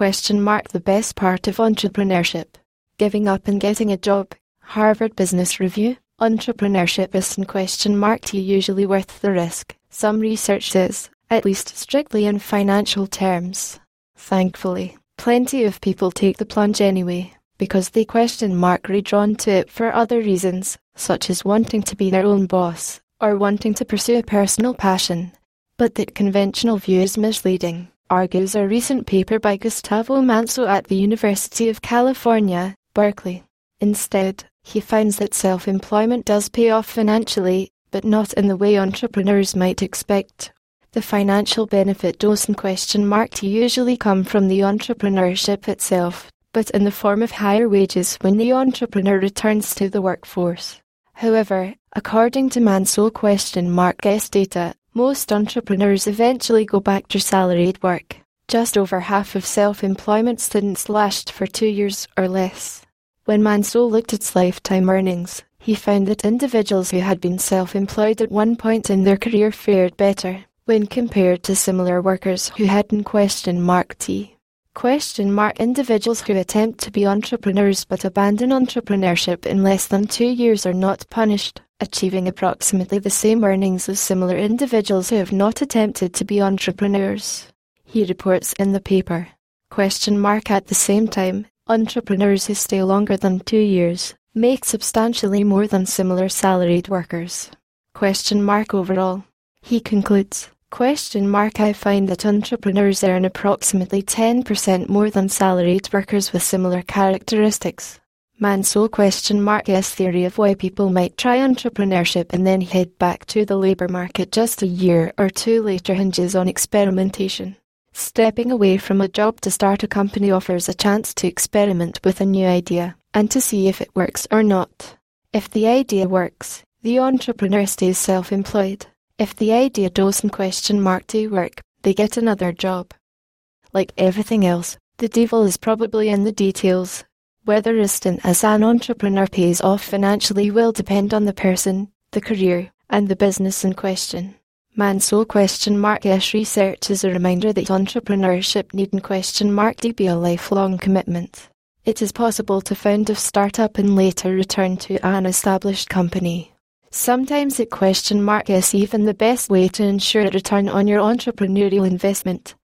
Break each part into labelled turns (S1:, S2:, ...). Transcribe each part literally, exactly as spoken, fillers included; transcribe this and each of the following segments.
S1: question mark the best part of entrepreneurship? Giving up and getting a job. Harvard Business Review. Entrepreneurship isn't question mark usually worth the risk. Some research says, at least strictly in financial terms. Thankfully, plenty of people take the plunge anyway, because they question mark are drawn to it for other reasons, such as wanting to be their own boss, or wanting to pursue a personal passion. But that conventional view is misleading, argues a recent paper by Gustavo Manso at the University of California, Berkeley. Instead, he finds that self-employment does pay off financially, but not in the way entrepreneurs might expect. The financial benefit doesn't question mark to usually come from the entrepreneurship itself, but in the form of higher wages when the entrepreneur returns to the workforce. However, according to Manso question mark guest data, most entrepreneurs eventually go back to salaried work. Just over half of self-employment students last for two years or less. When Manso looked at lifetime earnings, he found that individuals who had been self-employed at one point in their career fared better, when compared to similar workers who hadn't question mark T. Question mark individuals who attempt to be entrepreneurs but abandon entrepreneurship in less than two years are not punished, achieving approximately the same earnings as similar individuals who have not attempted to be entrepreneurs. He reports in the paper. Question mark at the same time, entrepreneurs who stay longer than two years make substantially more than similar salaried workers. Question mark overall. He concludes, question mark I find that entrepreneurs earn approximately ten percent more than salaried workers with similar characteristics. Manso question mark S theory of why people might try entrepreneurship and then head back to the labour market just a year or two later hinges on experimentation. Stepping away from a job to start a company offers a chance to experiment with a new idea, and to see if it works or not. If the idea works, the entrepreneur stays self-employed. If the idea doesn't question mark to work, they get another job. Like everything else, the devil is probably in the details. Whether a stint as an entrepreneur pays off financially will depend on the person, the career, and the business in question. Manso question mark S research is a reminder that entrepreneurship needn't question mark to be a lifelong commitment. It is possible to found a startup and later return to an established company. Sometimes it question mark is even the best way to ensure a return on your entrepreneurial investment.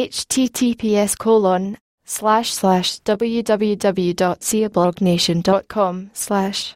S1: https colon slash slash www.ciablognation.com slash